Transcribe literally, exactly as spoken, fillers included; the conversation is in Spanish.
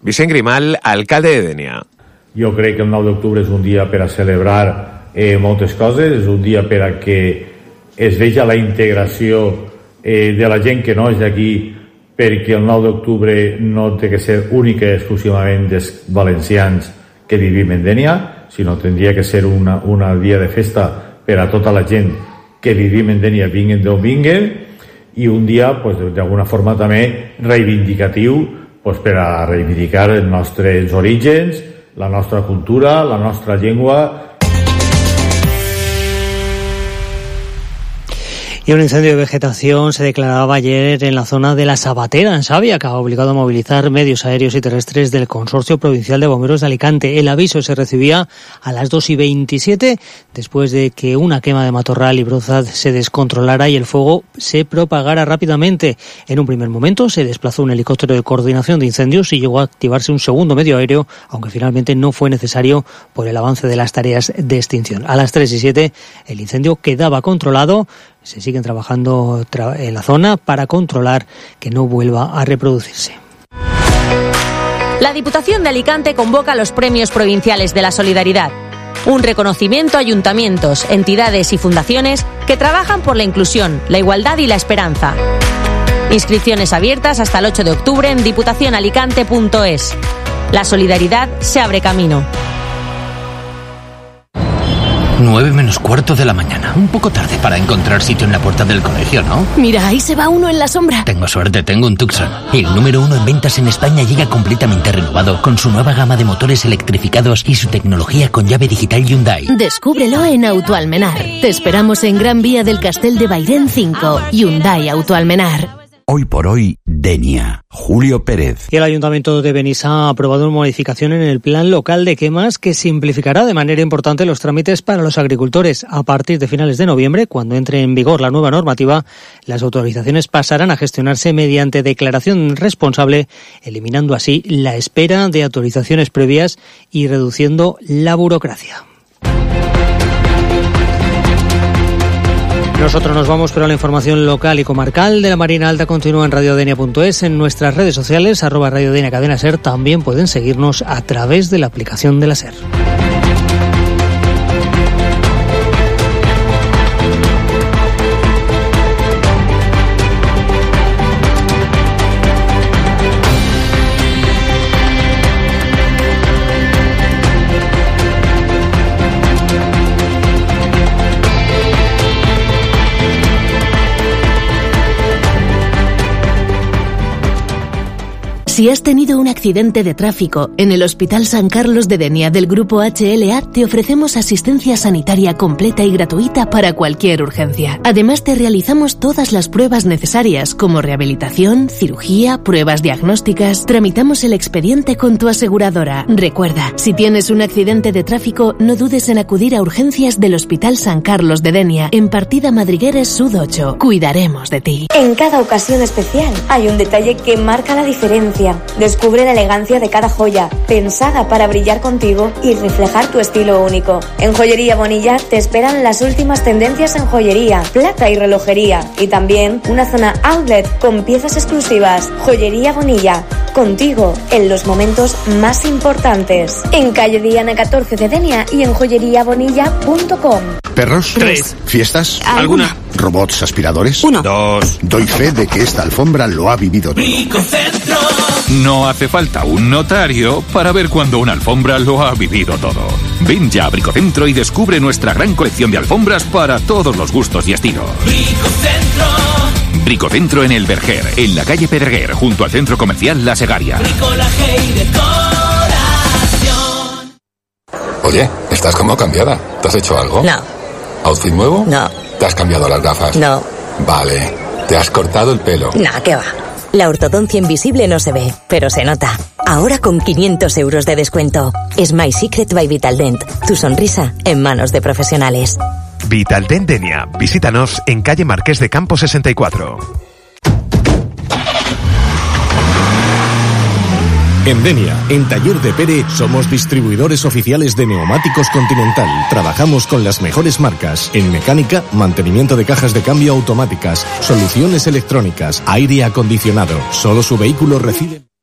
Vicent Grimal, alcalde de Dénia. Jo crec que el nou d'octubre és un dia per a celebrar eh, moltes coses, és un dia per a que es veja la integració eh, de la gent que no és d'aquí, perquè el nou d'octubre no té que ser únic i exclusivament dels valencians que vivim en Dénia, sinó tindria que ser una, una dia de festa per a tota la gent que vivim en Dénia, vinguen d'on vinguen, i un dia, pues, d'alguna forma també reivindicatiu, pues, per a reivindicar els nostres orígens, la nostra cultura, la nostra llengua. Y un incendio de vegetación se declaraba ayer en la zona de La Sabatera, en Xàbia, que ha obligado a movilizar medios aéreos y terrestres del Consorcio Provincial de Bomberos de Alicante. El aviso se recibía a las dos y veintisiete, después de que una quema de matorral y brozas se descontrolara y el fuego se propagara rápidamente. En un primer momento se desplazó un helicóptero de coordinación de incendios y llegó a activarse un segundo medio aéreo, aunque finalmente no fue necesario por el avance de las tareas de extinción. A las tres y siete el incendio quedaba controlado. Se siguen trabajando en la zona para controlar que no vuelva a reproducirse. La Diputación de Alicante convoca los Premios Provinciales de la Solidaridad, un reconocimiento a ayuntamientos, entidades y fundaciones que trabajan por la inclusión, la igualdad y la esperanza. Inscripciones abiertas hasta el ocho de octubre en diputación alicante punto es. La solidaridad se abre camino. Nueve menos cuarto de la mañana. Un poco tarde para encontrar sitio en la puerta del colegio, ¿no? Mira, ahí se va uno en la sombra. Tengo suerte, tengo un Tucson. El número uno en ventas en España llega completamente renovado, con su nueva gama de motores electrificados y su tecnología con llave digital Hyundai. Descúbrelo en Autoalmenar. Te esperamos en Gran Vía del Castel de Bairén cinco. Hyundai Autoalmenar. Hoy por hoy, Dénia. Julio Pérez. Y el Ayuntamiento de Benissa ha aprobado una modificación en el plan local de quemas que simplificará de manera importante los trámites para los agricultores. A partir de finales de noviembre, cuando entre en vigor la nueva normativa, las autorizaciones pasarán a gestionarse mediante declaración responsable, eliminando así la espera de autorizaciones previas y reduciendo la burocracia. Nosotros nos vamos, pero la información local y comarcal de la Marina Alta continúa en radiodenia punto es. En nuestras redes sociales, arroba radiodenia cadena SER, también pueden seguirnos a través de la aplicación de la SER. Si has tenido un accidente de tráfico, en el Hospital San Carlos de Dénia del Grupo H L A te ofrecemos asistencia sanitaria completa y gratuita para cualquier urgencia. Además te realizamos todas las pruebas necesarias como rehabilitación, cirugía, pruebas diagnósticas. Tramitamos el expediente con tu aseguradora. Recuerda, si tienes un accidente de tráfico, no dudes en acudir a urgencias del Hospital San Carlos de Dénia, en Partida Madrigueres Sud ocho. Cuidaremos de ti. En cada ocasión especial hay un detalle que marca la diferencia. Descubre la elegancia de cada joya, pensada para brillar contigo y reflejar tu estilo único. En Joyería Bonilla te esperan las últimas tendencias en joyería, plata y relojería, y también una zona outlet con piezas exclusivas. Joyería Bonilla, contigo en los momentos más importantes. En calle Diana catorce de Dénia y en joyería bonilla punto com. ¿Perros? Tres. ¿Fiestas? ¿Alguna? ¿Robots aspiradores? Uno. Dos. Doy fe de que esta alfombra lo ha vivido todo. Bricocentro. No hace falta un notario para ver cuando una alfombra lo ha vivido todo. Ven ya a Bricocentro y descubre nuestra gran colección de alfombras para todos los gustos y estilos. Bricocentro. Bricocentro en el Verger, en la calle Pedreguer, junto al centro comercial La Segaria. Bricolaje y decoración. Oye, estás como cambiada. ¿Te has hecho algo? No. ¿Outfit nuevo? No. ¿Te has cambiado las gafas? No. Vale. ¿Te has cortado el pelo? No, ¿qué va? La ortodoncia invisible no se ve, pero se nota. Ahora con quinientos euros de descuento. Es My Secret by Vitaldent. Tu sonrisa en manos de profesionales. Vitaldent Dénia. Visítanos en calle Marqués de Campo sesenta y cuatro. En Dénia, en Taller de Pere, somos distribuidores oficiales de neumáticos Continental. Trabajamos con las mejores marcas en mecánica, mantenimiento de cajas de cambio automáticas, soluciones electrónicas, aire acondicionado. Solo su vehículo recibe...